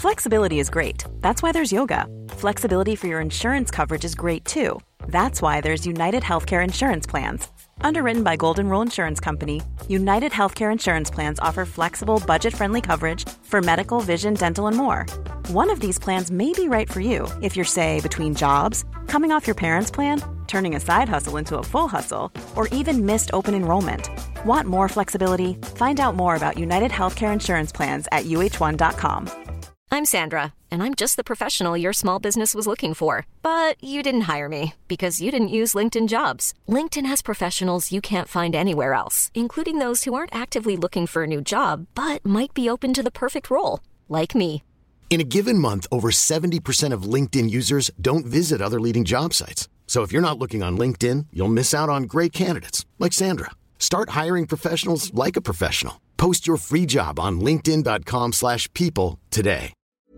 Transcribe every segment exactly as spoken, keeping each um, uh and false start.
Flexibility is great. That's why there's yoga. Flexibility for your insurance coverage is great too. That's why there's United Healthcare Insurance Plans. Underwritten by Golden Rule Insurance Company, United Healthcare Insurance Plans offer flexible, budget-friendly coverage for medical, vision, dental, and more. One of these plans may be right for you if you're, say, between jobs, coming off your parents' plan, turning a side hustle into a full hustle, or even missed open enrollment. Want more flexibility? Find out more about United Healthcare Insurance Plans at U H one dot com. I'm Sandra, and I'm just the professional your small business was looking for. But you didn't hire me because you didn't use LinkedIn Jobs. LinkedIn has professionals you can't find anywhere else, including those who aren't actively looking for a new job, but might be open to the perfect role, like me. In a given month, over seventy percent of LinkedIn users don't visit other leading job sites. So if you're not looking on LinkedIn, you'll miss out on great candidates like Sandra. Start hiring professionals like a professional. Post your free job on linkedin dot com slash people today.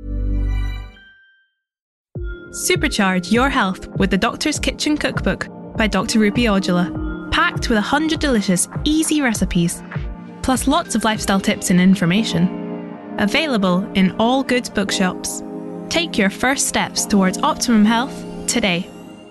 Supercharge your health with the Doctor's Kitchen Cookbook by Doctor Rupi Ojala. Packed with one hundred delicious, easy recipes, plus lots of lifestyle tips and information. Available in all good bookshops. Take your first steps towards optimum health today.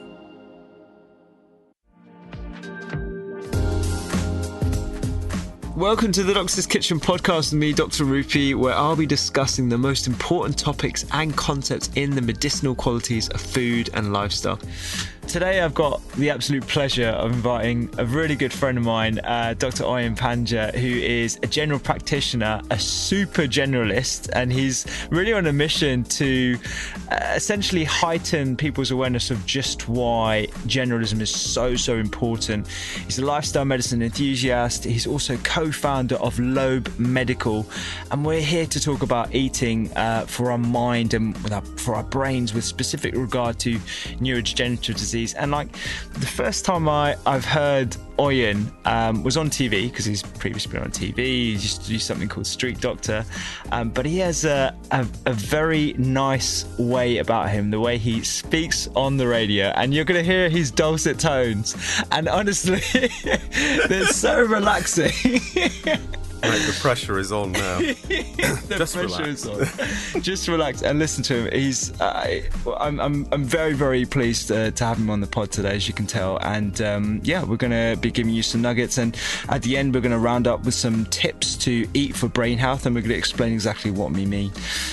Welcome to the Doctor's Kitchen podcast with me, Doctor Rupi, where I'll be discussing the most important topics and concepts in the medicinal qualities of food and lifestyle. Today I've got the absolute pleasure of inviting a really good friend of mine, uh, Doctor Oyen Panja, who is a general practitioner, a super generalist, and he's really on a mission to uh, essentially heighten people's awareness of just why generalism is so, so important. He's a lifestyle medicine enthusiast. He's also co-founder of Lobe Medical, and we're here to talk about eating uh, for our mind and with our, for our brains with specific regard to neurodegenerative disease. And like the first time I, I've heard Oyen um, was on T V, because he's previously been on T V. He used to do something called Street Doctor, um, but he has a, a, a very nice way about him, the way he speaks on the radio, and you're going to hear his dulcet tones, and honestly they're so relaxing. Mate, the pressure is on now. the Just pressure relax. is on. Just relax and listen to him. He's, uh, I'm, I'm, I'm very, very pleased uh, to have him on the pod today, as you can tell. And um, yeah, we're going to be giving you some nuggets. And at the end, we're going to round up with some tips to eat for brain health, and we're going to explain exactly what we mean.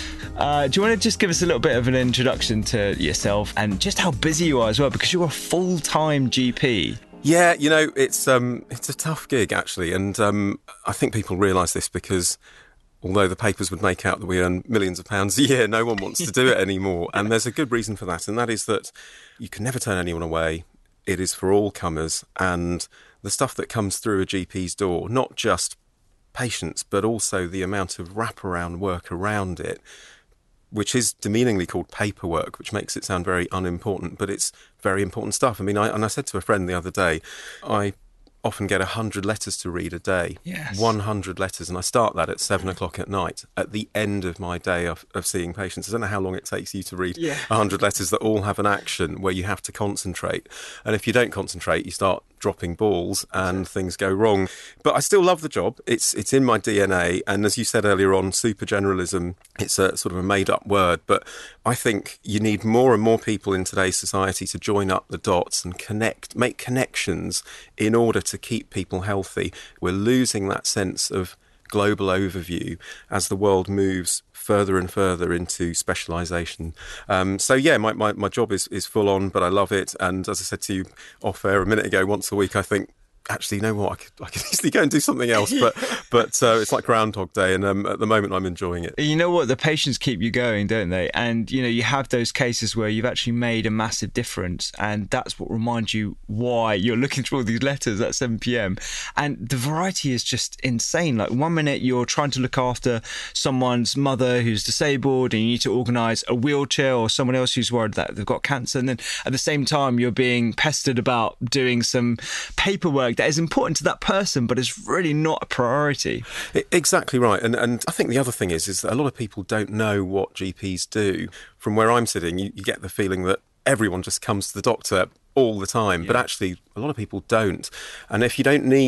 Uh, do you want to just give us a little bit of an introduction to yourself and just how busy you are as well? Because you're a full-time G P. Yeah, you know, it's um, it's a tough gig, actually. And um, I think people realise this because although the papers would make out that we earn millions of pounds a year, no one wants to do it anymore. And there's a good reason for that. And that is that you can never turn anyone away. It is for all comers. And the stuff that comes through a G P's door, not just patients, but also the amount of wraparound work around it, which is demeaningly called paperwork, which makes it sound very unimportant, but it's very important stuff. I mean, I, and I said to a friend the other day, I often get one hundred letters to read a day. Yes. one hundred letters, and I start that at seven o'clock at night, at the end of my day of, of seeing patients. I don't know how long it takes you to read Yeah. one hundred letters that all have an action where you have to concentrate. And if you don't concentrate, you start dropping balls and things go wrong. But I still love the job. It's it's in my D N A. And as you said earlier on, super generalism, it's a sort of a made up word. But I think you need more and more people in today's society to join up the dots and connect, make connections in order to keep people healthy. We're losing that sense of global overview as the world moves further and further into specialisation. Um, so yeah, my, my, my job is, is full on, but I love it. And as I said to you off air a minute ago, once a week, I think, actually, you know what, I could, I could easily go and do something else, but but uh, it's like Groundhog Day, and um, at the moment I'm enjoying it. You know what? The patients keep you going, don't they? And, you know, you have those cases where you've actually made a massive difference, and that's what reminds you why you're looking through all these letters at seven p.m. And the variety is just insane. Like, one minute you're trying to look after someone's mother who's disabled and you need to organise a wheelchair, or someone else who's worried that they've got cancer, and then at the same time you're being pestered about doing some paperwork that is important to that person, but it's really not a priority. Exactly right. And and I think the other thing is, is that a lot of people don't know what G Ps do. From where I'm sitting, you, you get the feeling that everyone just comes to the doctor all the time, yeah. But actually a lot of people don't. And if you don't need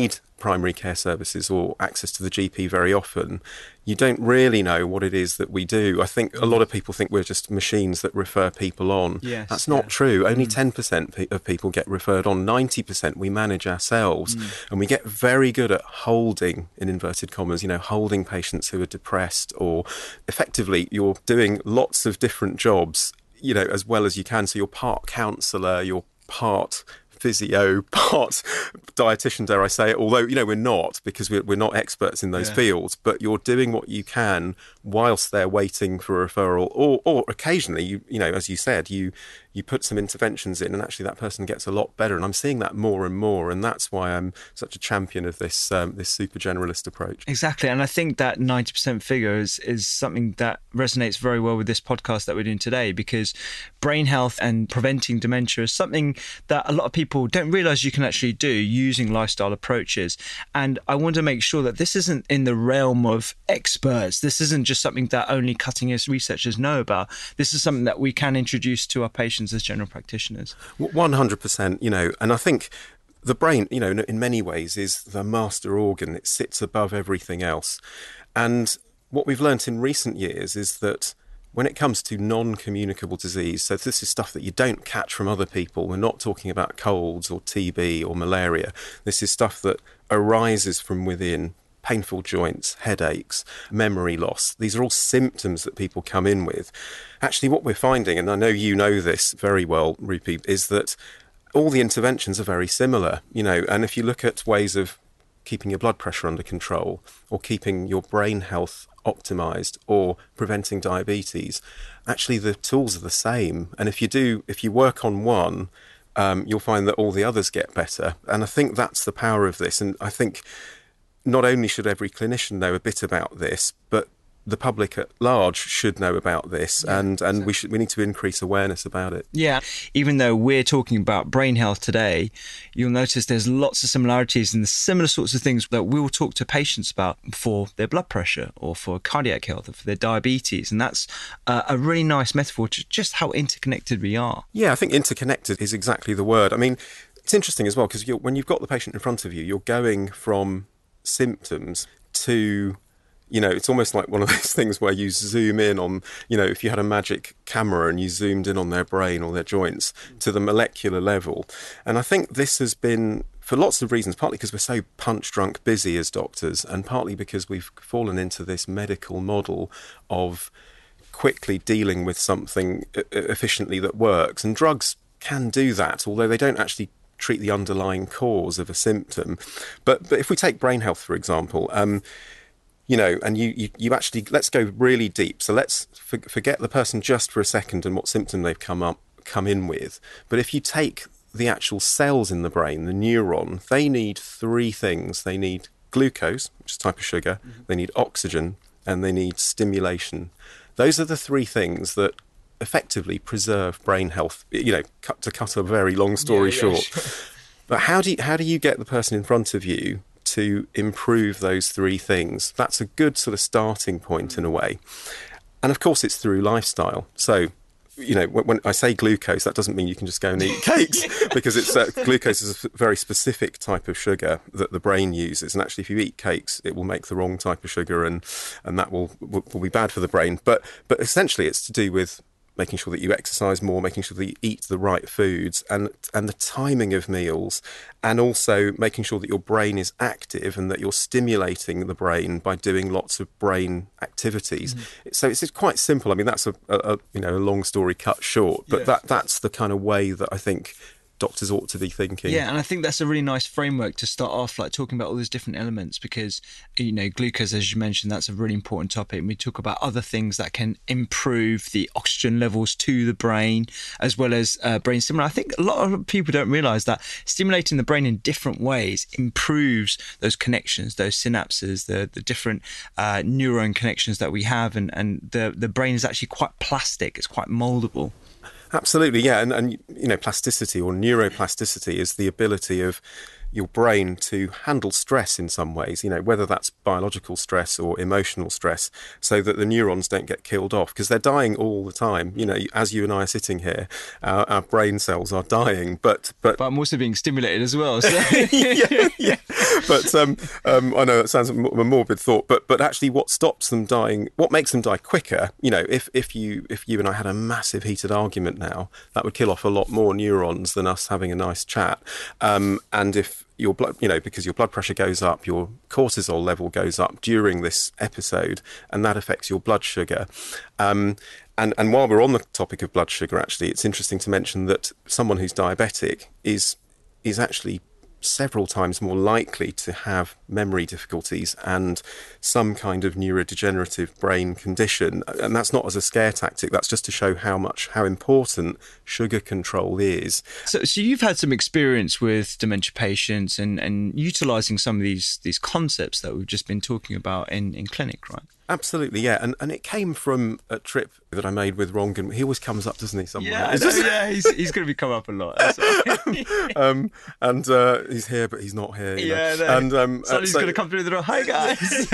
primary care services or access to the G P very often, you don't really know what it is that we do. I think a lot of people think we're just machines that refer people on. Yes, That's not yeah. true. Only Mm. ten percent of people get referred on. ninety percent we manage ourselves. Mm. And we get very good at holding, in inverted commas, you know, holding patients who are depressed, or effectively you're doing lots of different jobs, you know, as well as you can. So you're part counsellor, you're part physio, part dietitian, dare I say it, although, you know, we're not, because we're, we're not experts in those Yeah. fields, but you're doing what you can whilst they're waiting for a referral, or, or occasionally, you, you know, as you said, you you put some interventions in and actually that person gets a lot better. And I'm seeing that more and more, and that's why I'm such a champion of this um, this super generalist approach. Exactly, and I think that ninety percent figure is, is something that resonates very well with this podcast that we're doing today, because brain health and preventing dementia is something that a lot of people don't realise you can actually do using lifestyle approaches. And I want to make sure that this isn't in the realm of experts. This isn't just something that only cutting-edge researchers know about. This is something that we can introduce to our patients as general practitioners. one hundred percent, you know, and I think the brain, you know, in many ways is the master organ. It sits above everything else. And what we've learnt in recent years is that when it comes to non-communicable disease, so this is stuff that you don't catch from other people. We're not talking about colds or T B or malaria. This is stuff that arises from within. Painful joints, headaches, memory loss. These are all symptoms that people come in with. Actually, what we're finding, and I know you know this very well, Rupi, is that all the interventions are very similar, you know, and if you look at ways of keeping your blood pressure under control, or keeping your brain health optimized, or preventing diabetes, actually the tools are the same. And if you do, if you work on one, um, you'll find that all the others get better. And I think that's the power of this. And I think not only should every clinician know a bit about this, but the public at large should know about this, yeah, and, and we should we need to increase awareness about it. Yeah, even though we're talking about brain health today, you'll notice there's lots of similarities in the similar sorts of things that we'll talk to patients about for their blood pressure or for cardiac health or for their diabetes. And that's uh, a really nice metaphor to just how interconnected we are. Yeah, I think interconnected is exactly the word. I mean, it's interesting as well, because when you've got the patient in front of you, you're going from symptoms to, you know, it's almost like one of those things where you zoom in on, you know, if you had a magic camera and you zoomed in on their brain or their joints to the molecular level. And I think this has been, for lots of reasons, partly because we're so punch-drunk busy as doctors, and partly because we've fallen into this medical model of quickly dealing with something efficiently that works. And drugs can do that, although they don't actually treat the underlying cause of a symptom. But but if we take brain health, for example, um, you know, and you, you, you actually, let's go really deep. So let's for, forget the person just for a second and what symptom they've come up come in with. But if you take the actual cells in the brain, the neuron, they need three things. They need glucose, which is a type of sugar, mm-hmm. they need oxygen, and they need stimulation. Those are the three things that effectively preserve brain health, you know, cut, to cut a very long story yeah, yeah, short. Sure. But how do you, how do you get the person in front of you to improve those three things? That's a good sort of starting point in a way. And of course, it's through lifestyle. So, you know, when, when I say glucose, that doesn't mean you can just go and eat cakes, because it's uh, glucose is a very specific type of sugar that the brain uses. And actually, if you eat cakes, it will make the wrong type of sugar, and and that will will, will be bad for the brain. But but essentially, it's to do with making sure that you exercise more, making sure that you eat the right foods, and and the timing of meals, and also making sure that your brain is active and that you're stimulating the brain by doing lots of brain activities. Mm-hmm. So it's, it's quite simple. I mean, that's a, a, a you know a long story cut short, but yeah. that that's the kind of way that I think doctors ought to be thinking. Yeah, and I think that's a really nice framework to start off, like talking about all these different elements, because, you know, glucose, as you mentioned, that's a really important topic. And we talk about other things that can improve the oxygen levels to the brain, as well as uh, brain stimuli. I think a lot of people don't realise that stimulating the brain in different ways improves those connections, those synapses, the the different uh, neuron connections that we have, and, and the, the brain is actually quite plastic, it's quite mouldable. Absolutely, yeah, and, and you know, plasticity or neuroplasticity is the ability of your brain to handle stress in some ways, you know, whether that's biological stress or emotional stress, so that the neurons don't get killed off, because they're dying all the time. You know, as you and I are sitting here, our, our brain cells are dying, but but, but I'm also being stimulated as well. So. yeah, yeah. But um, um, I know it sounds a morbid thought, but but actually, what stops them dying, what makes them die quicker? You know, if if you if you and I had a massive heated argument now, that would kill off a lot more neurons than us having a nice chat. Um, and if your blood, you know, because your blood pressure goes up, your cortisol level goes up during this episode, and that affects your blood sugar. Um, and, and while we're on the topic of blood sugar, actually, it's interesting to mention that someone who's diabetic is is actually several times more likely to have memory difficulties and some kind of neurodegenerative brain condition. And that's not as a scare tactic, that's just to show how much, how important sugar control is. So, so you've had some experience with dementia patients and, and utilising some of these these concepts that we've just been talking about in, in clinic, right? Absolutely, yeah. And and it came from a trip that I made with Rongan. He always comes up, doesn't he, somewhere? Yeah, no, yeah he's, he's going to be come up a lot. um, and uh, he's here, but he's not here. You yeah, know? no. And um, Somebody's uh, so, going to come through the door. Hi, guys.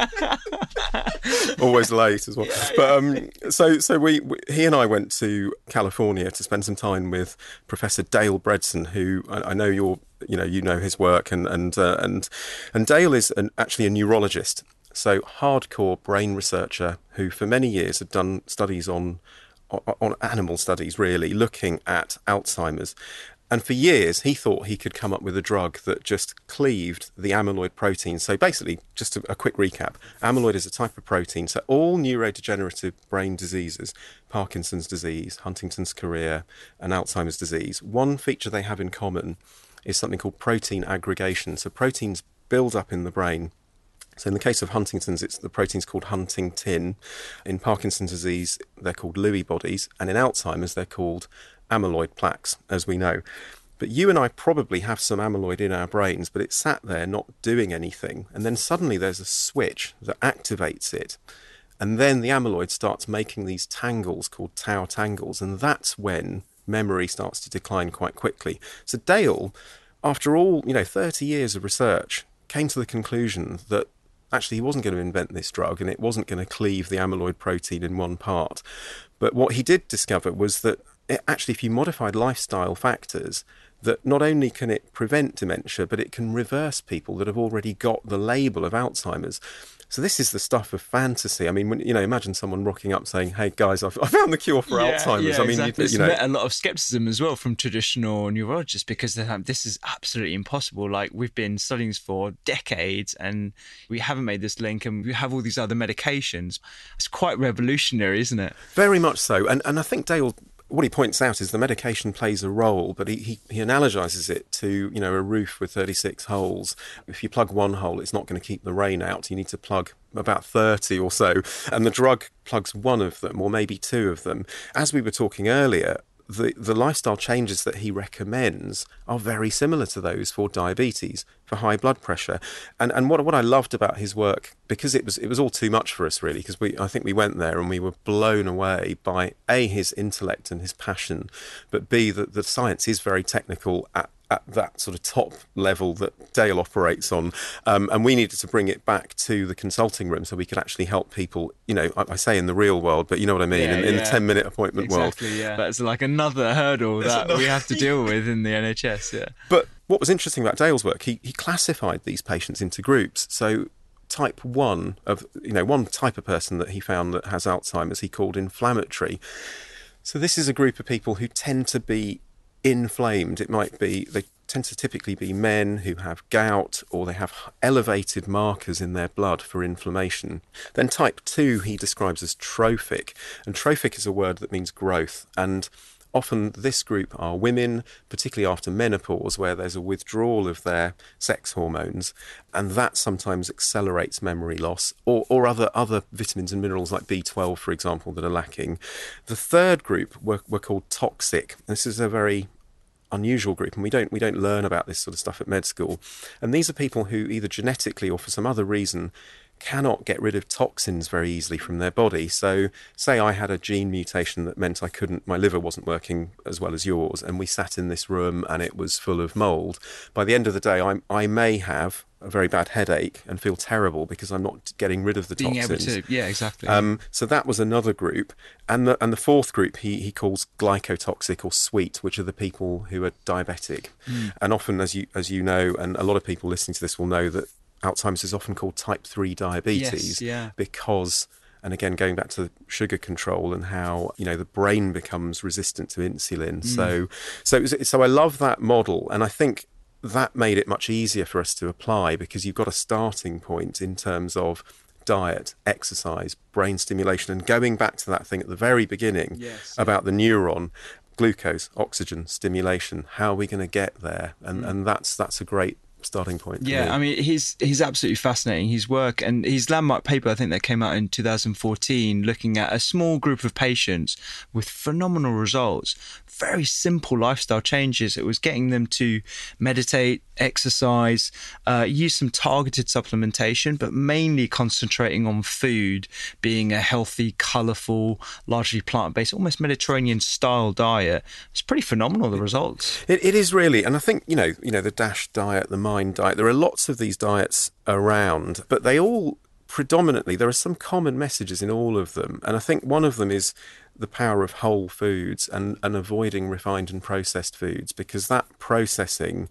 Always late as well. Yeah, but um, so so we, we he and I went to California to spend some time with Professor Dale Bredson, who I, I know you're, you know, you know his work, and and uh, and and Dale is an, actually a neurologist. So hardcore brain researcher who for many years had done studies on, on animal studies, really, looking at Alzheimer's. And for years, he thought he could come up with a drug that just cleaved the amyloid protein. So basically, just a, a quick recap, amyloid is a type of protein. So all neurodegenerative brain diseases, Parkinson's disease, Huntington's chorea, and Alzheimer's disease, one feature they have in common is something called protein aggregation. So proteins build up in the brain. So in the case of Huntington's, it's the protein's called huntingtin. In Parkinson's disease, they're called Lewy bodies. And in Alzheimer's, they're called amyloid plaques, as we know. But you and I probably have some amyloid in our brains, but it's sat there not doing anything. And then suddenly there's a switch that activates it. And then the amyloid starts making these tangles called tau tangles. And that's when memory starts to decline quite quickly. So Dale, after all, you know, thirty years of research, came to the conclusion that actually he wasn't going to invent this drug and it wasn't going to cleave the amyloid protein in one part. But what he did discover was that it, actually if you modified lifestyle factors, that not only can it prevent dementia, but it can reverse people that have already got the label of Alzheimer's. So this is the stuff of fantasy. I mean, when, you know, imagine someone rocking up saying, "Hey guys, I've, I found the cure for yeah, Alzheimer's." Yeah, I mean, exactly. you, It's you know, met a lot of scepticism as well from traditional neurologists because they're like, this is absolutely impossible. Like we've been studying this for decades and we haven't made this link, and we have all these other medications. It's quite revolutionary, isn't it? Very much so. And and I think Dale, what he points out is the medication plays a role, but he, he, he analogizes it to, you know, a roof with thirty-six holes. If you plug one hole, it's not going to keep the rain out. You need to plug about thirty or so, and the drug plugs one of them or maybe two of them. As we were talking earlier, the, the lifestyle changes that he recommends are very similar to those for diabetes, for high blood pressure. And and what what I loved about his work, because it was it was all too much for us really, because we I think we went there and we were blown away by A, his intellect and his passion, but B, that the science is very technical at at that sort of top level that Dale operates on. Um, and we needed to bring it back to the consulting room so we could actually help people, you know, I, I say in the real world, but you know what I mean, yeah, in, in yeah. the ten-minute appointment exactly, world. Yeah. That's like another hurdle that another... we have to deal with in the N H S, yeah. But what was interesting about Dale's work, he, he classified these patients into groups. So type one of, you know, one type of person that he found that has Alzheimer's, he called inflammatory. So this is a group of people who tend to be inflamed. It might be, they tend to typically be men who have gout or they have elevated markers in their blood for inflammation. Then type two he describes as trophic, and trophic is a word that means growth, and often this group are women, particularly after menopause, where there's a withdrawal of their sex hormones, and that sometimes accelerates memory loss, or, or other, other vitamins and minerals like B twelve, for example, that are lacking. The third group were, were called toxic. This is a very unusual group, and we don't we don't learn about this sort of stuff at med school. And these are people who either genetically or for some other reason cannot get rid of toxins very easily from their body. So say I had a gene mutation that meant I couldn't, my liver wasn't working as well as yours, and we sat in this room and it was full of mold. By the end of the day, I, I may have a very bad headache and feel terrible because I'm not getting rid of the Being toxins. able to, yeah, exactly. Um, so that was another group. And the, and the fourth group he, he calls glycotoxic or sweet, which are the people who are diabetic. Mm. And often, as you as you know, and a lot of people listening to this will know, that Alzheimer's is often called type three diabetes. Yes, yeah. Because, and again, going back to sugar control and how, you know, the brain becomes resistant to insulin. Mm. So, so, so I love that model. And I think that made it much easier for us to apply because you've got a starting point in terms of diet, exercise, brain stimulation, and going back to that thing at the very beginning yes, about the neuron, glucose, oxygen, stimulation. How are we going to get there? And mm. and that's that's a great starting point. Yeah, me. I mean, he's he's absolutely fascinating. His work and his landmark paper, I think that came out in two thousand fourteen, looking at a small group of patients with phenomenal results, very simple lifestyle changes. It was getting them to meditate, exercise, uh, use some targeted supplementation, but mainly concentrating on food, being a healthy, colourful, largely plant-based, almost Mediterranean-style diet. It's pretty phenomenal, the results. It, it is really, and I think, you know, you know, the DASH diet, the MIND diet, there are lots of these diets around, but they all predominantly, there are some common messages in all of them. And I think one of them is the power of whole foods and, and avoiding refined and processed foods, because that processing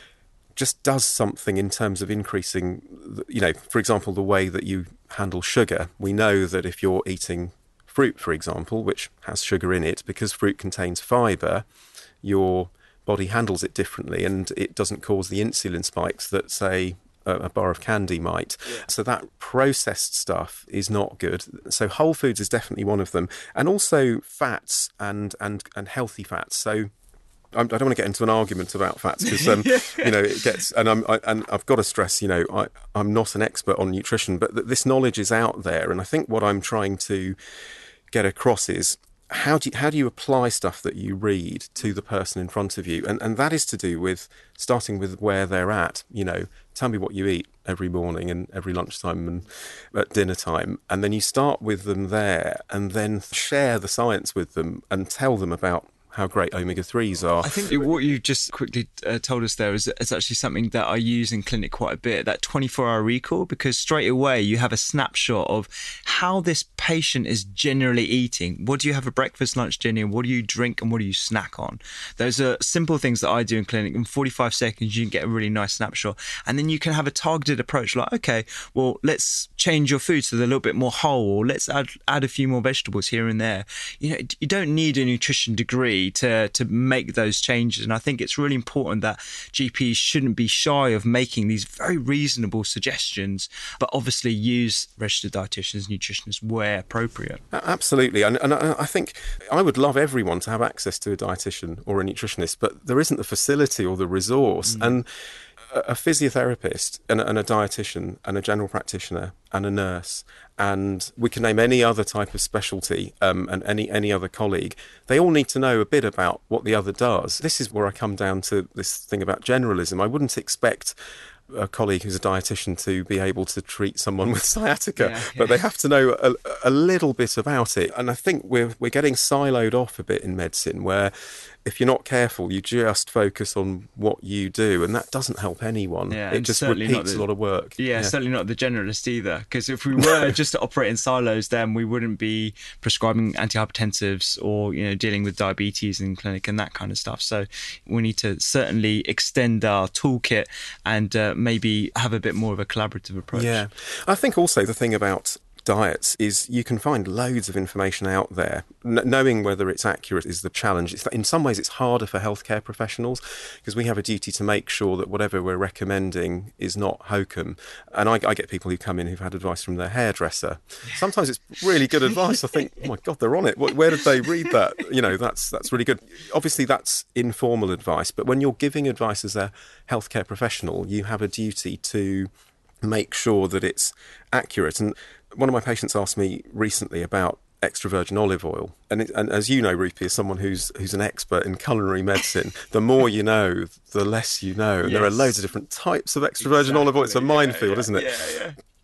just does something in terms of increasing, you know, for example, the way that you handle sugar. We know that if you're eating fruit, for example, which has sugar in it, because fruit contains fibre, your body handles it differently and it doesn't cause the insulin spikes that, say, a bar of candy might. Yeah. So that processed stuff is not good. So whole foods is definitely one of them. And also fats and, and, and healthy fats. So I don't want to get into an argument about fats because, um, you know, it gets, and I'm, I, and I've got to stress, you know, I, I'm not an expert on nutrition, but th- this knowledge is out there. And I think what I'm trying to get across is, how do you, how do you apply stuff that you read to the person in front of you? And and that is to do with starting with where they're at. You know, tell me what you eat every morning and every lunchtime and at dinner time. And then you start with them there and then share the science with them and tell them about how great omega threes are. I think what you just quickly uh, told us there is, is actually something that I use in clinic quite a bit, that twenty-four hour recall, because straight away you have a snapshot of how this patient is generally eating. What do you have for breakfast, lunch, dinner? What do you drink and what do you snack on? Those are simple things that I do in clinic. In forty-five seconds, you can get a really nice snapshot. And then you can have a targeted approach like, okay, well, let's change your food so they're a little bit more whole, or let's add, add a few more vegetables here and there. You know, you don't need a nutrition degree to to make those changes, and I think it's really important that G Ps shouldn't be shy of making these very reasonable suggestions, but obviously use registered dietitians, nutritionists where appropriate. Absolutely, and, and I think I would love everyone to have access to a dietitian or a nutritionist, but there isn't the facility or the resource. Mm. And a physiotherapist and a, and a dietitian and a general practitioner and a nurse, and we can name any other type of specialty, um, and any any other colleague, they all need to know a bit about what the other does. This is where I come down to this thing about generalism. I wouldn't expect a colleague who's a dietitian to be able to treat someone with sciatica, yeah, but yeah. they have to know a, a little bit about it. And I think we're we're getting siloed off a bit in medicine, where if you're not careful, you just focus on what you do, and that doesn't help anyone. Yeah, it just repeats the, a lot of work. Yeah, yeah, certainly not the generalist either, because if we were just to operate in silos, then we wouldn't be prescribing antihypertensives or, you know, dealing with diabetes in clinic and that kind of stuff. So we need to certainly extend our toolkit and uh, maybe have a bit more of a collaborative approach. Yeah, I think also the thing about diets is you can find loads of information out there. N- knowing whether it's accurate is the challenge. It's, in some ways, it's harder for healthcare professionals because we have a duty to make sure that whatever we're recommending is not hokum. And I, I get people who come in who've had advice from their hairdresser. Sometimes it's really good advice. I think, oh my God, they're on it. Where did they read that? You know, that's that's really good. Obviously, that's informal advice. But when you're giving advice as a healthcare professional, you have a duty to make sure that it's accurate. And one of my patients asked me recently about extra virgin olive oil, and, it, and as you know, Rupi, as someone who's who's an expert in culinary medicine, the more you know, the less you know. And yes. There are loads of different types of extra virgin exactly. olive oil. It's a minefield, yeah, yeah, isn't it? Yeah, yeah.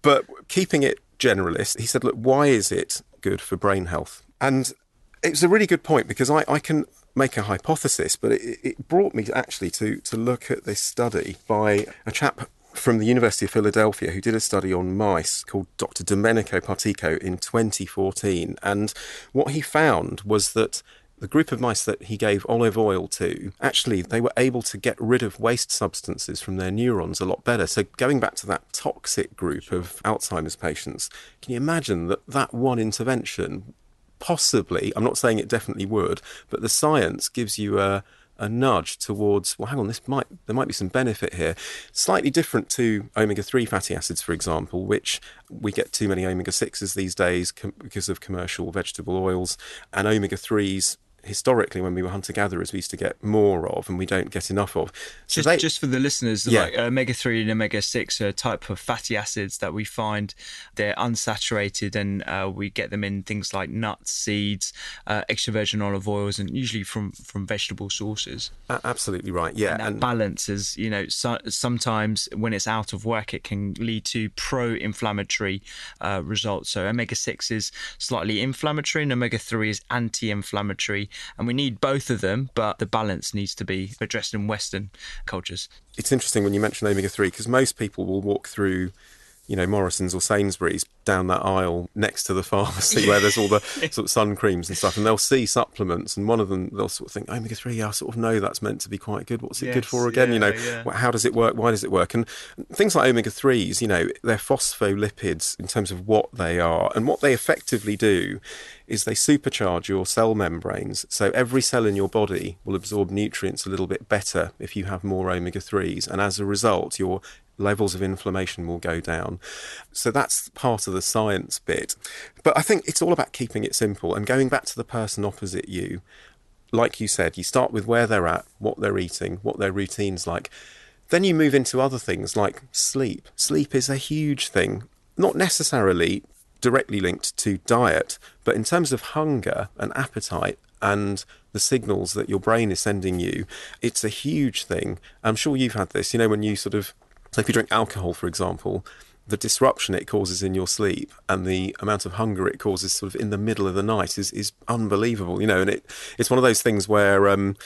But keeping it generalist, he said, look, why is it good for brain health? And it was a really good point, because I, I can make a hypothesis, but it, it brought me actually to, to look at this study by a chap from the University of Philadelphia who did a study on mice called Doctor Domenico Partico in twenty fourteen. And what he found was that the group of mice that he gave olive oil to, actually, they were able to get rid of waste substances from their neurons a lot better. So going back to that toxic group of Alzheimer's patients, can you imagine that that one intervention possibly, I'm not saying it definitely would, but the science gives you a a nudge towards, well, hang on, this might there might be some benefit here. Slightly different to omega three fatty acids, for example, which we get too many omega sixes these days com- because of commercial vegetable oils, and omega threes. Historically, when we were hunter-gatherers, we used to get more of, and we don't get enough of. So just, they, just for the listeners, yeah. like omega three and omega six are a type of fatty acids that we find. They're unsaturated, and uh, we get them in things like nuts, seeds, uh, extra virgin olive oils, and usually from, from vegetable sources. Uh, absolutely right, yeah. And that and balance is, you know, so, sometimes when it's out of whack, it can lead to pro-inflammatory uh, results. So omega six is slightly inflammatory, and omega three is anti-inflammatory. And we need both of them, but the balance needs to be addressed in Western cultures. It's interesting when you mention omega three, because most people will walk through, you know, Morrison's or Sainsbury's down that aisle next to the pharmacy where there's all the sort of sun creams and stuff, and they'll see supplements, and one of them, they'll sort of think, omega three, I sort of know that's meant to be quite good. What's it yes, good for again? Yeah, you know, yeah. How does it work? Why does it work? And things like omega threes, you know, they're phospholipids in terms of what they are, and what they effectively do is they supercharge your cell membranes. So every cell in your body will absorb nutrients a little bit better if you have more omega threes, and as a result, your levels of inflammation will go down. So that's part of the science bit. But I think it's all about keeping it simple and going back to the person opposite you. Like you said, you start with where they're at, what they're eating, what their routine's like. Then you move into other things like sleep. Sleep is a huge thing, not necessarily directly linked to diet, but in terms of hunger and appetite and the signals that your brain is sending you, it's a huge thing. I'm sure you've had this, you know, when you sort of, so if you drink alcohol, for example, the disruption it causes in your sleep and the amount of hunger it causes sort of in the middle of the night is, is unbelievable, you know, and it it's one of those things where, um,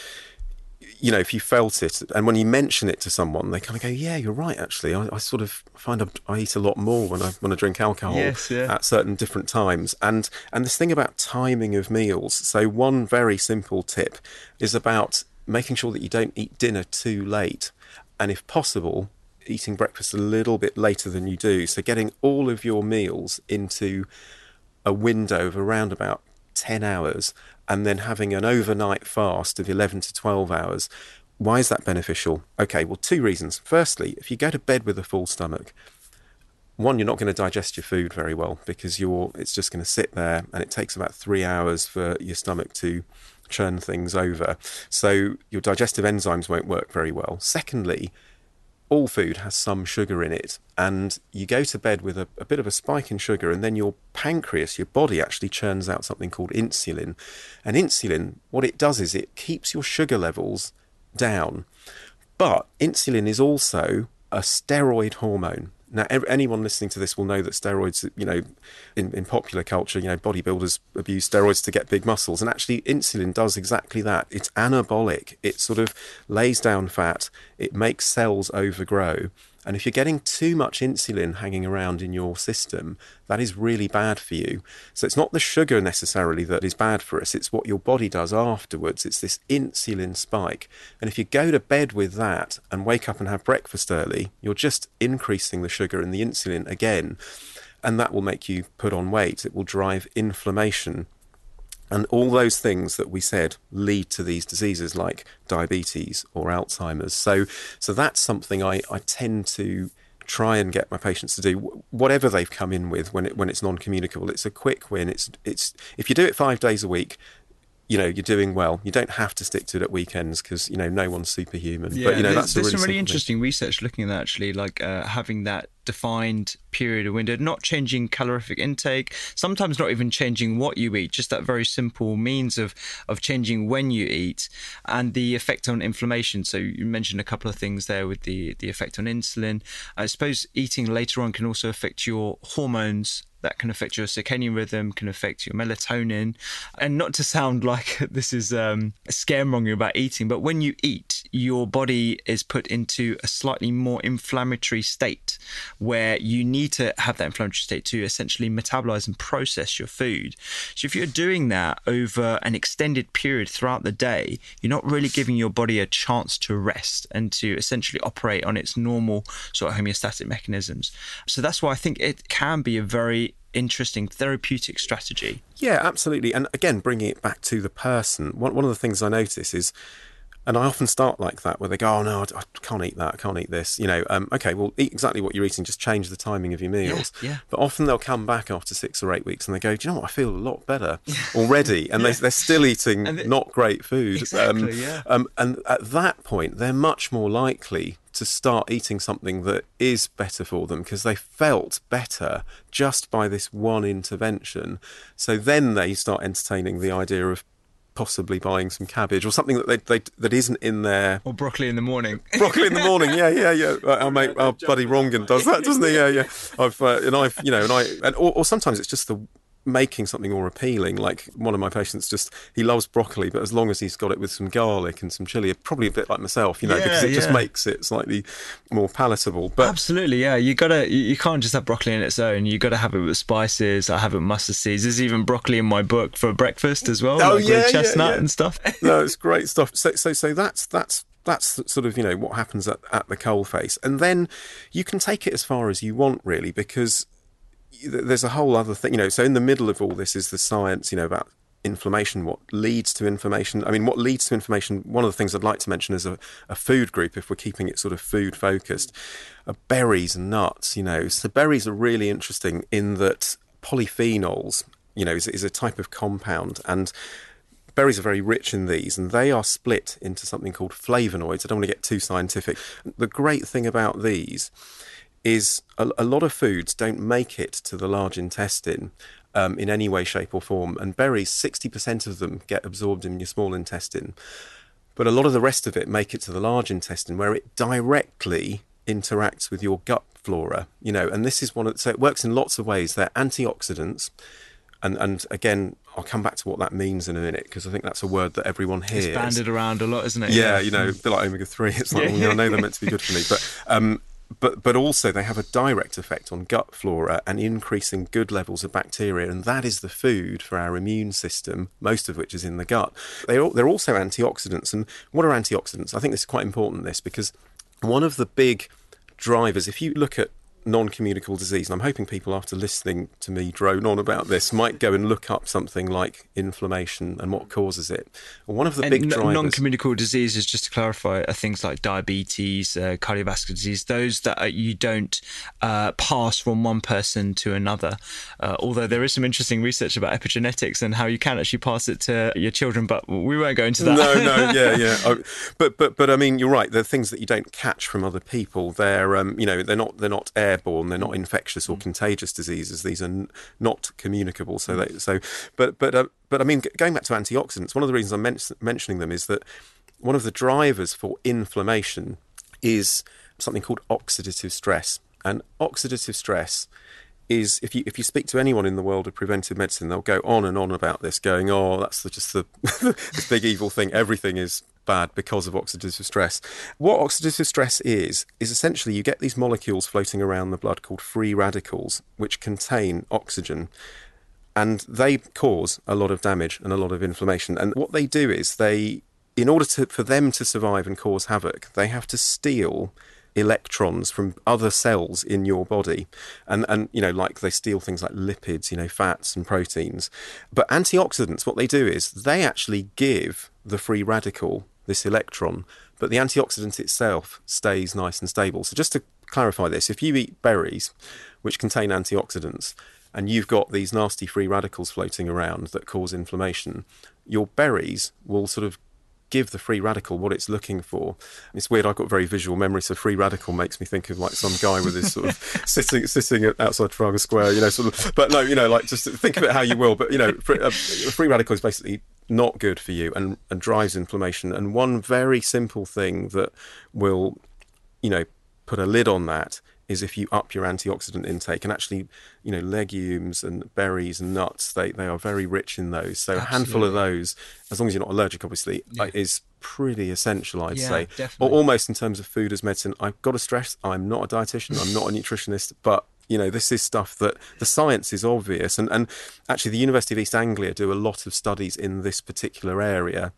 you know, if you felt it, and when you mention it to someone, they kind of go, yeah, you're right, actually. I, I sort of find I, I eat a lot more when I when I drink alcohol yes, yeah. at certain different times. And, and this thing about timing of meals. So one very simple tip is about making sure that you don't eat dinner too late. And if possible, eating breakfast a little bit later than you do. So getting all of your meals into a window of around about ten hours, and then having an overnight fast of eleven to twelve hours. Why is that beneficial? Okay, well, two reasons. Firstly, if you go to bed with a full stomach, one, you're not going to digest your food very well because you're it's just going to sit there, and it takes about three hours for your stomach to churn things over. So your digestive enzymes won't work very well. Secondly, all food has some sugar in it, and you go to bed with a, a bit of a spike in sugar, and then your pancreas, your body, actually churns out something called insulin. And insulin, what it does is it keeps your sugar levels down. But insulin is also a steroid hormone. Now, anyone listening to this will know that steroids, you know, in, in popular culture, you know, bodybuilders abuse steroids to get big muscles. And actually, insulin does exactly that. It's anabolic. It sort of lays down fat. It makes cells overgrow. And if you're getting too much insulin hanging around in your system, that is really bad for you. So it's not the sugar necessarily that is bad for us. It's what your body does afterwards. It's this insulin spike. And if you go to bed with that and wake up and have breakfast early, you're just increasing the sugar and the insulin again. And that will make you put on weight. It will drive inflammation. And all those things that we said lead to these diseases like diabetes or Alzheimer's. So so that's something I, I tend to try and get my patients to do, whatever they've come in with when it when it's non-communicable. It's a quick win. It's it's if you do it five days a week, you know, you're doing well. You don't have to stick to it at weekends because, you know, no one's superhuman. Yeah, but, you know, there's, that's a there's really some really simple interesting thing. research looking at that, actually, like uh, having that defined period or window, not changing calorific intake, sometimes not even changing what you eat, just that very simple means of of changing when you eat, and the effect on inflammation. So you mentioned a couple of things there with the the effect on insulin. I suppose eating later on can also affect your hormones. That can affect your circadian rhythm, can affect your melatonin. And not to sound like this is um, scaremongering about eating, but when you eat, your body is put into a slightly more inflammatory state where you need to have that inflammatory state to essentially metabolize and process your food. So if you're doing that over an extended period throughout the day, you're not really giving your body a chance to rest and to essentially operate on its normal sort of homeostatic mechanisms. So that's why I think it can be a very interesting therapeutic strategy. Yeah, absolutely. And again, bringing it back to the person, one, one of the things I notice is, and I often start like that, where they go, oh no, I, I can't eat that, I can't eat this. You know, um, okay, well, eat exactly what you're eating, just change the timing of your meals. Yeah, yeah. But often they'll come back after six or eight weeks and they go, do you know what, I feel a lot better already. And yeah. they, they're still eating they, not great food. Exactly, um, yeah. Um, and at that point, they're much more likely to start eating something that is better for them because they felt better just by this one intervention. So then they start entertaining the idea of possibly buying some cabbage or something that they, they that isn't in there. Or broccoli in the morning. Broccoli in the morning, yeah, yeah, yeah. Our mate, our buddy Rongan does that, doesn't he? Yeah, yeah. I've uh, and I've you know, and I and or, or sometimes it's just the making something more appealing. Like one of my patients, just he loves broccoli, but as long as he's got it with some garlic and some chili, probably a bit like myself, you know, yeah, because it yeah. just makes it slightly more palatable. But absolutely, yeah, you gotta, you can't just have broccoli on its own. You got to have it with spices. I have it with mustard seeds. There's even broccoli in my book for breakfast as well, oh like yeah, with chestnut yeah, yeah. and stuff. No, it's great stuff. So, so, so that's that's. That's sort of, you know, what happens at, at the coalface. And then you can take it as far as you want, really, because there's a whole other thing, you know, so in the middle of all this is the science, you know, about inflammation, what leads to inflammation. I mean, what leads to inflammation, one of the things I'd like to mention is a, a food group, if we're keeping it sort of food focused, are berries and nuts, you know. So berries are really interesting in that polyphenols, you know, is, is a type of compound, and berries are very rich in these, and they are split into something called flavonoids. I don't want to get too scientific. The great thing about these is a, a lot of foods don't make it to the large intestine um, in any way, shape or form. And berries, sixty percent of them get absorbed in your small intestine. But a lot of the rest of it make it to the large intestine, where it directly interacts with your gut flora. You know, and this is one of, so it works in lots of ways. They're antioxidants. And and again, I'll come back to what that means in a minute, because I think that's a word that everyone hears. It's banded around a lot, isn't it? Yeah, yeah. You know, a bit like omega three. It's like, yeah. well, you know, I know they're meant to be good for me. But um, but but also they have a direct effect on gut flora and increasing good levels of bacteria. And that is the food for our immune system, most of which is in the gut. They're, they're also antioxidants. And what are antioxidants? I think this is quite important, this, because one of the big drivers, if you look at non-communicable disease, and I'm hoping people after listening to me drone on about this might go and look up something like inflammation and what causes it. Well, one of the and big n- drivers... non-communicable diseases, just to clarify, are things like diabetes, uh, cardiovascular disease, those that uh, you don't uh, pass from one person to another. Uh, although there is some interesting research about epigenetics and how you can actually pass it to your children, but we won't go into that. No, no, yeah, yeah. I, but but but I mean, you're right. They're things that you don't catch from other people. They're um, you know, they're not they're not airborne. They're not infectious or contagious diseases. These are n- not communicable. So they so but but uh, but I mean, going back to antioxidants, one of the reasons I'm men- mentioning them is that one of the drivers for inflammation is something called oxidative stress. And oxidative stress is, if you if you speak to anyone in the world of preventive medicine, they'll go on and on about this, going, oh, that's the, just the this big evil thing. Everything is bad because of oxidative stress. What oxidative stress is, is essentially you get these molecules floating around the blood called free radicals, which contain oxygen. And they cause a lot of damage and a lot of inflammation. And what they do is they, in order to for them to survive and cause havoc, they have to steal electrons from other cells in your body, and and you know, like they steal things like lipids, you know, fats and proteins. But antioxidants, what they do is they actually give the free radical this electron, but the antioxidant itself stays nice and stable. So just to clarify this, if you eat berries which contain antioxidants and you've got these nasty free radicals floating around that cause inflammation, your berries will sort of give the free radical what it's looking for. It's weird, I've got very visual memory, so free radical makes me think of like some guy with his sort of sitting sitting outside Trafalgar Square, you know, sort of, but no, you know, like just think of it how you will, but you know, free, uh, free radical is basically not good for you and, and drives inflammation. And one very simple thing that will, you know, put a lid on that is if you up your antioxidant intake. And actually, you know, legumes and berries and nuts, they, they are very rich in those. So Absolutely. a handful of those, as long as you're not allergic, obviously, yeah. is pretty essential, I'd yeah, say. Definitely. Or almost in terms of food as medicine. I've got to stress, I'm not a dietitian, I'm not a nutritionist, but you know, this is stuff that the science is obvious. And, and actually, the University of East Anglia do a lot of studies in this particular area.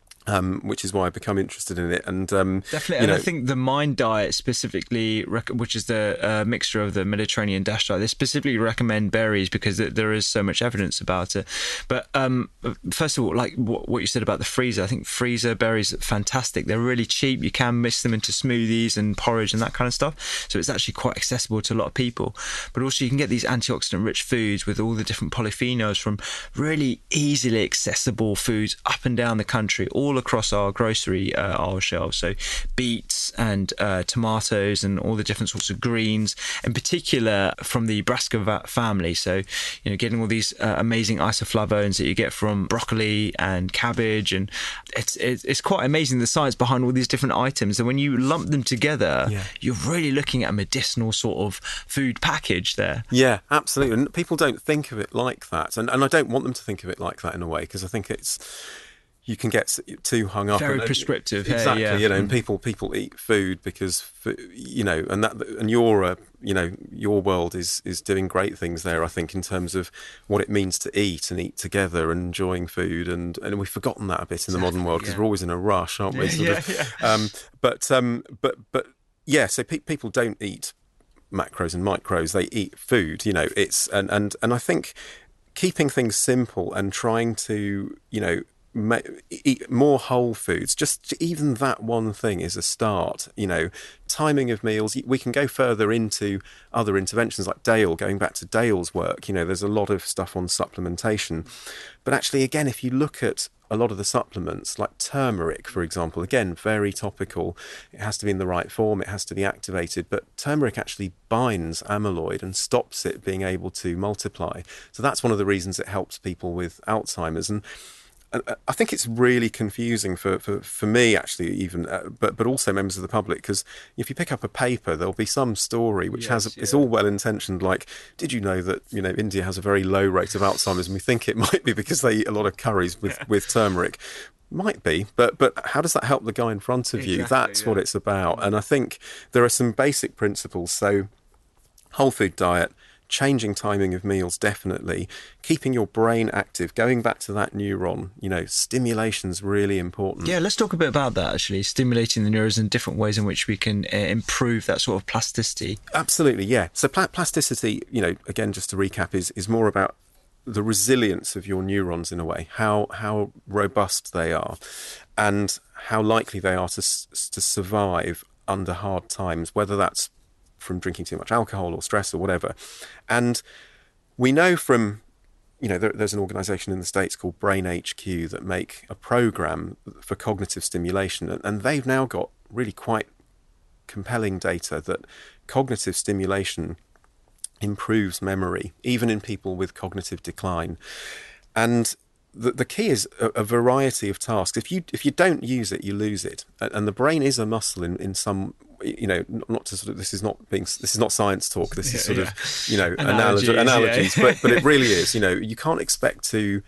Um, which is why I've become interested in it. And um, definitely, you and know, I think the Mind diet specifically, rec- which is the uh, mixture of the Mediterranean Dash diet, they specifically recommend berries because there is so much evidence about it. But um, first of all, like what you said about the freezer, I think freezer berries are fantastic. They're really cheap. You can mix them into smoothies and porridge and that kind of stuff. So it's actually quite accessible to a lot of people. But also you can get these antioxidant-rich foods with all the different polyphenols from really easily accessible foods up and down the country, all across our grocery uh, aisle shelves. So beets and uh, tomatoes and all the different sorts of greens, in particular from the brassica family. So, you know, getting all these uh, amazing isoflavones that you get from broccoli and cabbage, and it's it's, it's quite amazing the science behind all these different items. And when you lump them together, yeah. you're really looking at a medicinal sort of food package there. Yeah, absolutely. And people don't think of it like that, and and I don't want them to think of it like that in a way, because I think it's. You can get too hung up. Very and, prescriptive. Exactly, hey, yeah. you know, and people people eat food because, you know, and that and your uh, you know your world is is doing great things there. I think in terms of what it means to eat and eat together and enjoying food, and and we've forgotten that a bit in the modern world because yeah. we're always in a rush, aren't we? Yeah, sort yeah, of, yeah. Um, but um, but but yeah, so pe- people don't eat macros and micros; they eat food. You know, it's and and and I think keeping things simple and trying to, you know. Eat more whole foods, just even that one thing is a start. You know, timing of meals, we can go further into other interventions like Dale, going back to Dale's work. You know, there's a lot of stuff on supplementation, but actually again, if you look at a lot of the supplements like turmeric, for example, again, very topical, it has to be in the right form, it has to be activated, but turmeric actually binds amyloid and stops it being able to multiply. So that's one of the reasons it helps people with Alzheimer's. And I think it's really confusing for, for, for me, actually, even, uh, but but also members of the public, because if you pick up a paper, there'll be some story which yes, has yeah. it's all well intentioned. Like, did you know that you know India has a very low rate of Alzheimer's, and we think it might be because they eat a lot of curries with, yeah. with turmeric. Might be, but but how does that help the guy in front of you? Exactly, That's yeah. what it's about. And I think there are some basic principles. So, whole food diet. Changing timing of meals, definitely. Keeping your brain active, going back to that neuron, you know, stimulation's really important. Yeah, let's talk a bit about that, actually, stimulating the neurons and different ways in which we can uh, improve that sort of plasticity. Absolutely, yeah. So pl- plasticity, you know, again, just to recap, is is more about the resilience of your neurons in a way, how how robust they are and how likely they are to to survive under hard times, whether that's from drinking too much alcohol or stress or whatever. And we know from, you know, there, there's an organisation in the States called Brain H Q that make a programme for cognitive stimulation, and, and they've now got really quite compelling data that cognitive stimulation improves memory, even in people with cognitive decline. And the, the key is a, a variety of tasks. If you if you don't use it, you lose it. And, and the brain is a muscle in, in some, you know, not to sort of, this is not being, this is not science talk. This is sort yeah. of, you know, analogies, analogy, analogies yeah. but, but it really is, you know, you can't expect to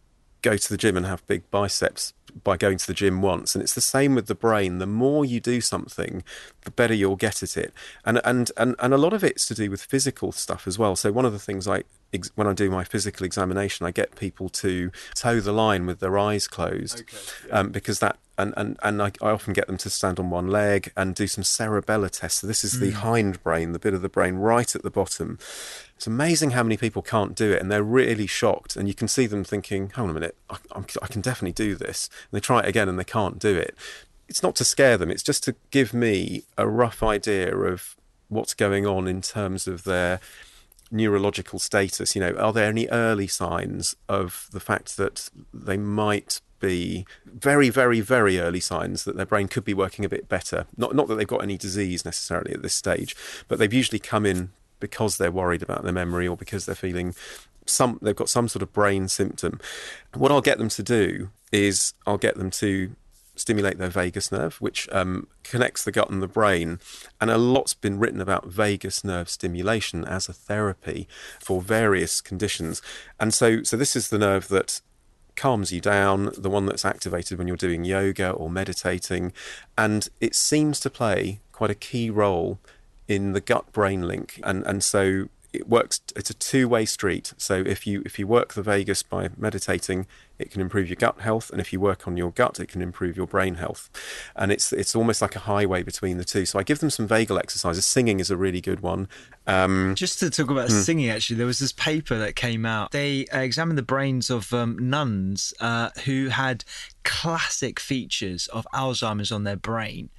go to the gym and have big biceps by going to the gym once. And it's the same with the brain. The more you do something, the better you'll get at it. And and and, and a lot of it's to do with physical stuff as well. So one of the things I, when I do my physical examination, I get people to toe the line with their eyes closed, okay, yeah. um, because that, and, and, and I, I often get them to stand on one leg and do some cerebellar tests. So this is mm. the hindbrain, the bit of the brain right at the bottom. It's amazing how many people can't do it, and they're really shocked. And you can see them thinking, hold on a minute, I, I'm, I can definitely do this. And they try it again and they can't do it. It's not to scare them. It's just to give me a rough idea of what's going on in terms of their neurological status. You know, are there any early signs of the fact that they might be very, very, very early signs that their brain could be working a bit better? Not, not that they've got any disease necessarily at this stage, but they've usually come in because they're worried about their memory or because they're feeling some, they've got some sort of brain symptom. What I'll get them to do is I'll get them to stimulate their vagus nerve, which um, connects the gut and the brain. And a lot's been written about vagus nerve stimulation as a therapy for various conditions. And so, so this is the nerve that calms you down, the one that's activated when you're doing yoga or meditating. And it seems to play quite a key role in the gut-brain link. And, and so it works, it's a two-way street. So if you if you work the vagus by meditating, it can improve your gut health, and if you work on your gut, it can improve your brain health. And it's it's almost like a highway between the two. So I give them some vagal exercises. Singing is a really good one. Um, Just to talk about hmm. singing, actually, there was this paper that came out. They uh, examined the brains of um, nuns uh, who had classic features of Alzheimer's on their brain,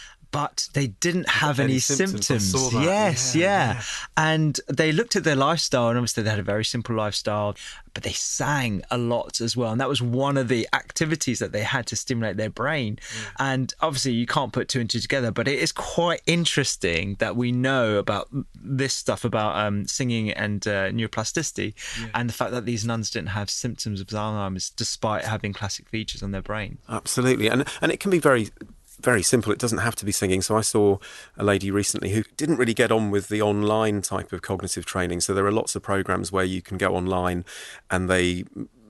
but they didn't have any, any symptoms. symptoms. Yes, yeah, yeah. yeah. And they looked at their lifestyle, and obviously they had a very simple lifestyle, but they sang a lot as well. And that was one of the activities that they had to stimulate their brain. Mm. And obviously you can't put two and two together, but it is quite interesting that we know about this stuff about um, singing and uh, neuroplasticity, yeah. and the fact that these nuns didn't have symptoms of Alzheimer's despite having classic features on their brain. Absolutely. And and it can be very... very simple. It doesn't have to be singing. So I saw a lady recently who didn't really get on with the online type of cognitive training. So there are lots of programs where you can go online and they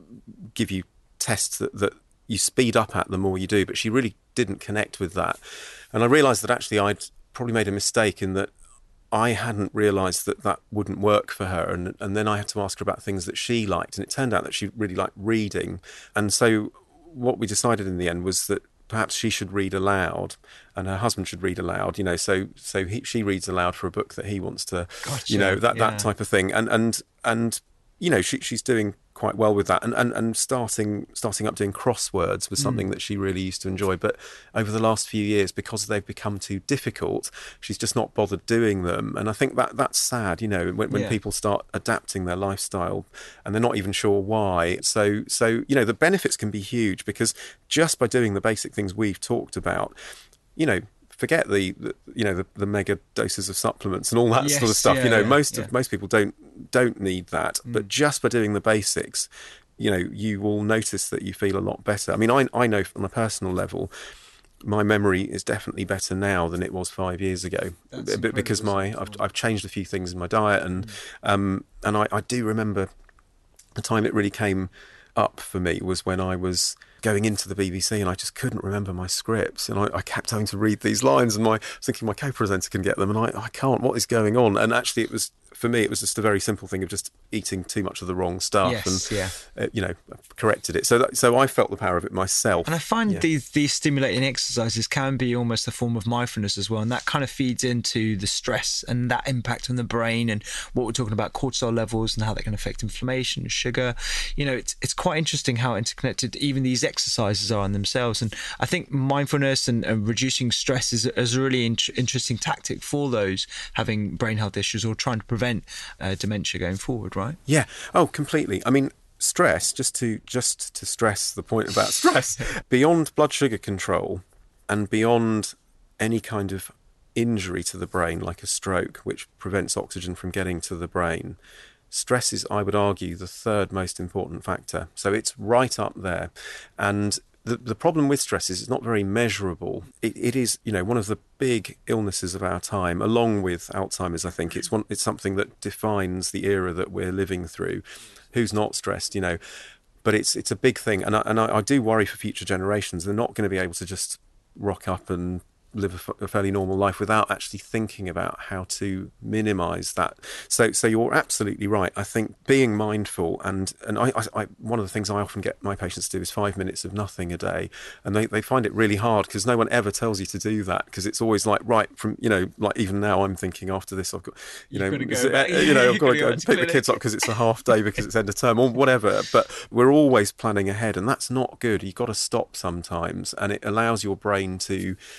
give you tests that, that you speed up at the more you do. But she really didn't connect with that. And I realised that actually I'd probably made a mistake in that I hadn't realised that that wouldn't work for her. And, and then I had to ask her about things that she liked. And it turned out that she really liked reading. And so what we decided in the end was that perhaps she should read aloud and her husband should read aloud, you know, so so he, she reads aloud for a book that he wants to, gotcha. you know, that, yeah. that type of thing. And, and, and you know, she, she's doing quite well with that. And, and, and starting starting up doing crosswords was something mm. that she really used to enjoy. But over the last few years, because they've become too difficult, she's just not bothered doing them. And I think that that's sad, you know, when, when yeah. people start adapting their lifestyle and they're not even sure why. So, so, you know, the benefits can be huge because just by doing the basic things we've talked about, you know, forget the, the you know the, the mega doses of supplements and all that yes, sort of stuff. Yeah, you know, yeah, most yeah. of most people don't don't need that. Mm. But just by doing the basics, you know, you will notice that you feel a lot better. I mean, I I know on a personal level, my memory is definitely better now than it was five years ago. That's because my I've I've changed a few things in my diet and mm. um and I, I do remember the time it really came up for me was when I was going into the B B C and I just couldn't remember my scripts and I, I kept having to read these lines and my, I was thinking my co-presenter can get them and I, I can't, what is going on? And actually it was, for me, it was just a very simple thing of just eating too much of the wrong stuff yes, and, yeah. uh, you know, corrected it. So that, so I felt the power of it myself. And I find yeah. these, these stimulating exercises can be almost a form of mindfulness as well. And that kind of feeds into the stress and that impact on the brain and what we're talking about, cortisol levels and how that can affect inflammation, sugar. You know, it's, it's quite interesting how interconnected even these exercises are in themselves. And I think mindfulness and, and reducing stress is, is a really in- interesting tactic for those having brain health issues or trying to prevent uh, dementia going forward, right? Yeah. Oh, completely. I mean, stress, just to just to stress the point about stress, beyond blood sugar control and beyond any kind of injury to the brain like a stroke, which prevents oxygen from getting to the brain, stress is, I would argue, the third most important factor. So it's right up there. And the the problem with stress is it's not very measurable. It, it is, you know, one of the big illnesses of our time, along with Alzheimer's. I think it's one. It's something that defines the era that we're living through. Who's not stressed, you know? But it's it's a big thing, and I, and I, I do worry for future generations. They're not going to be able to just rock up and live a, f- a fairly normal life without actually thinking about how to minimise that. So, so you're absolutely right. I think being mindful and and I, I, I one of the things I often get my patients to do is five minutes of nothing a day, and they, they find it really hard because no one ever tells you to do that because it's always like right from you know like even now I'm thinking after this I've got you know go it, you know I've got to go and pick the kids up because it's a half day because it's end of term or whatever. But we're always planning ahead, and that's not good. You've got to stop sometimes, and it allows your brain to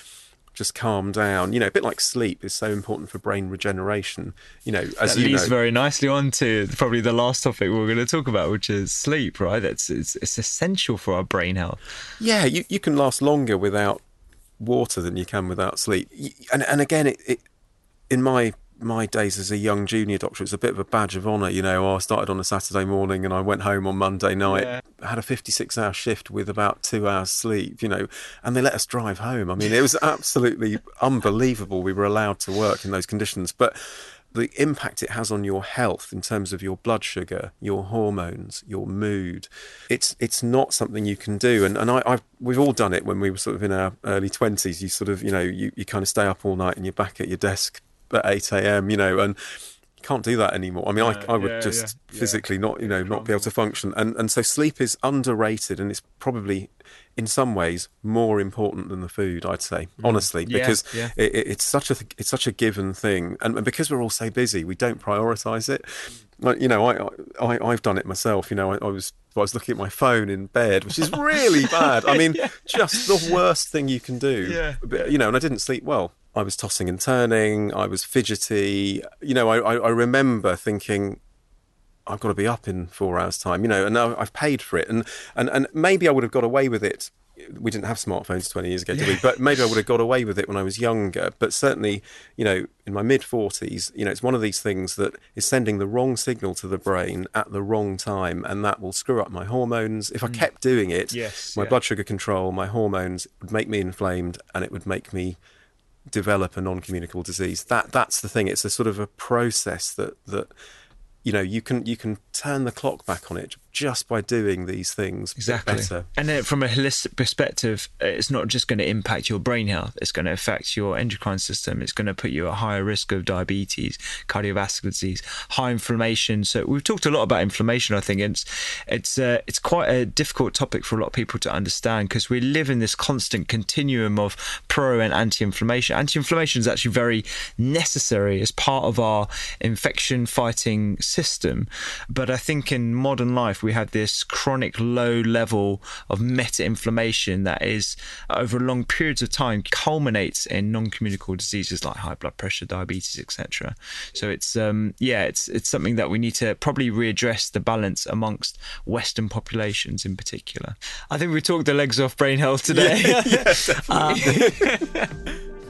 just calm down. You know, a bit like sleep is so important for brain regeneration. You know, as that you leads know, very nicely on to probably the last topic we're going to talk about, which is sleep, right? That's it's, it's essential for our brain health. Yeah, you, you can last longer without water than you can without sleep. And and again, it, it in my my days as a young junior doctor, it was a bit of a badge of honour. You know, I started on a Saturday morning and I went home on Monday night. Yeah. I had a fifty-six hour shift with about two hours sleep, you know, and they let us drive home. I mean, it was absolutely unbelievable. We were allowed to work in those conditions. But the impact it has on your health in terms of your blood sugar, your hormones, your mood, it's it's not something you can do. And and I I've, we've all done it when we were sort of in our early twenties. You sort of, you know, you, you kind of stay up all night and you're back at your desk at eight a.m, you know, and you can't do that anymore. I mean, I, I would yeah, just yeah, physically yeah. not, you know, not be able to function. And and so sleep is underrated, and it's probably in some ways more important than the food, I'd say, mm. honestly, yeah, because yeah. It, it's such a it's such a given thing, and, and because we're all so busy, we don't prioritise it. Like, you know, I, I I've done it myself. You know, I, I was I was looking at my phone in bed, which is really bad. I mean, yeah. just the worst thing you can do. Yeah. But, you know, and I didn't sleep well. I was tossing and turning. I was fidgety. You know, I, I remember thinking, I've got to be up in four hours' time. You know, and now I've paid for it, and and and maybe I would have got away with it. We didn't have smartphones twenty years ago, did we? But maybe I would have got away with it when I was younger. But certainly, you know, in my mid forties, you know, it's one of these things that is sending the wrong signal to the brain at the wrong time, and that will screw up my hormones. If I kept doing it, yes, my yeah. blood sugar control, my hormones would make me inflamed, and it would make me develop a non-communicable disease. That that's the thing. It's a sort of a process that that you know you can you can turn the clock back on it just by doing these things exactly better. And then from a holistic perspective, it's not just going to impact your brain health, it's going to affect your endocrine system. It's going to put you at higher risk of diabetes, cardiovascular disease, high inflammation. So we've talked a lot about inflammation. I think it's it's uh, it's quite a difficult topic for a lot of people to understand, because we live in this constant continuum of pro and anti-inflammation. Anti-inflammation is actually very necessary as part of our infection fighting system, but I think in modern life we have this chronic low level of meta-inflammation that is, over long periods of time, culminates in non-communicable diseases like high blood pressure, diabetes, et cetera. So it's um, yeah, it's it's something that we need to probably readdress the balance amongst Western populations in particular. I think we talked the legs off brain health today. Yeah, yeah, definitely. um,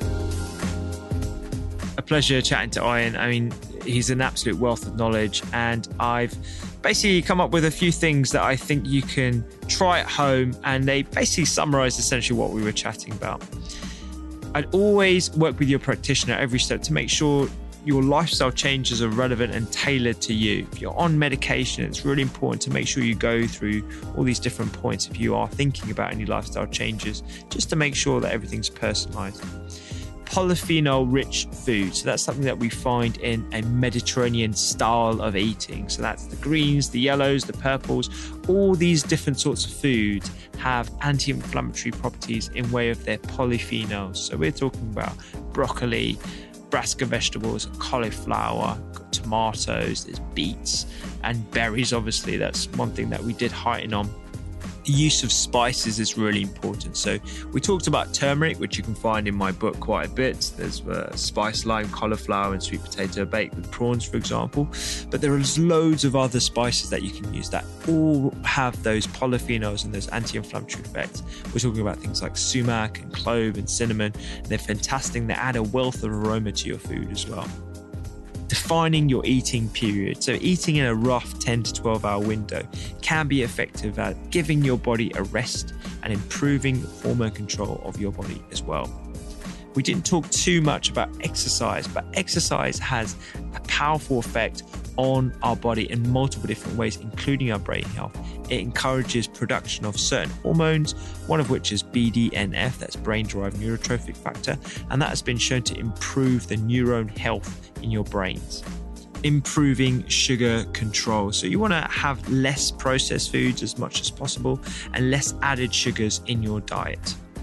a pleasure chatting to Ian. I mean, he's an absolute wealth of knowledge, and I've basically come up with a few things that I think you can try at home, and they basically summarize essentially what we were chatting about. I'd always work with your practitioner every step to make sure your lifestyle changes are relevant and tailored to you. If you're on medication, it's really important to make sure you go through all these different points if you are thinking about any lifestyle changes, just to make sure that everything's personalized. Polyphenol-rich food. So that's something that we find in a Mediterranean style of eating. So that's the greens, the yellows, the purples. All these different sorts of foods have anti-inflammatory properties in way of their polyphenols. So we're talking about broccoli, brassica vegetables, cauliflower, tomatoes, there's beets, and berries. Obviously, that's one thing that we did heighten on. The use of spices is really important. So we talked about turmeric, which you can find in my book quite a bit. There's uh, spice, lime, cauliflower, and sweet potato baked with prawns, for example. But there is loads of other spices that you can use that all have those polyphenols and those anti-inflammatory effects. We're talking about things like sumac and clove and cinnamon. And they're fantastic. They add a wealth of aroma to your food as well. Defining your eating period. So eating in a rough ten to twelve hour window can be effective at giving your body a rest and improving hormone control of your body as well. We didn't talk too much about exercise, but exercise has a powerful effect on our body in multiple different ways, including our brain health. It encourages production of certain hormones, one of which is B D N F, that's brain-derived neurotrophic factor, and that has been shown to improve the neuron health in your brains. Improving sugar control. So you want to have less processed foods as much as possible and less added sugars in your diet.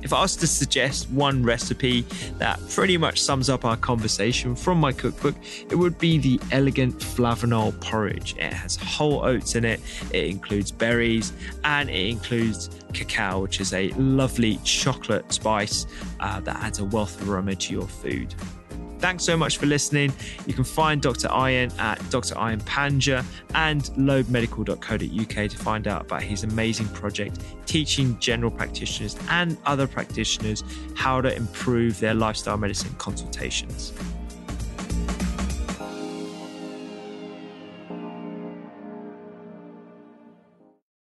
If I was to suggest one recipe that pretty much sums up our conversation from my cookbook, it would be the Elegant Flavanol porridge. It has whole oats in it, it includes berries, and it includes cacao, which is a lovely chocolate spice uh, that adds a wealth of aroma to your food. Thanks so much for listening. You can find Doctor Ian at Doctor Ian Panja and lobe medical dot co dot uk to find out about his amazing project teaching general practitioners and other practitioners how to improve their lifestyle medicine consultations.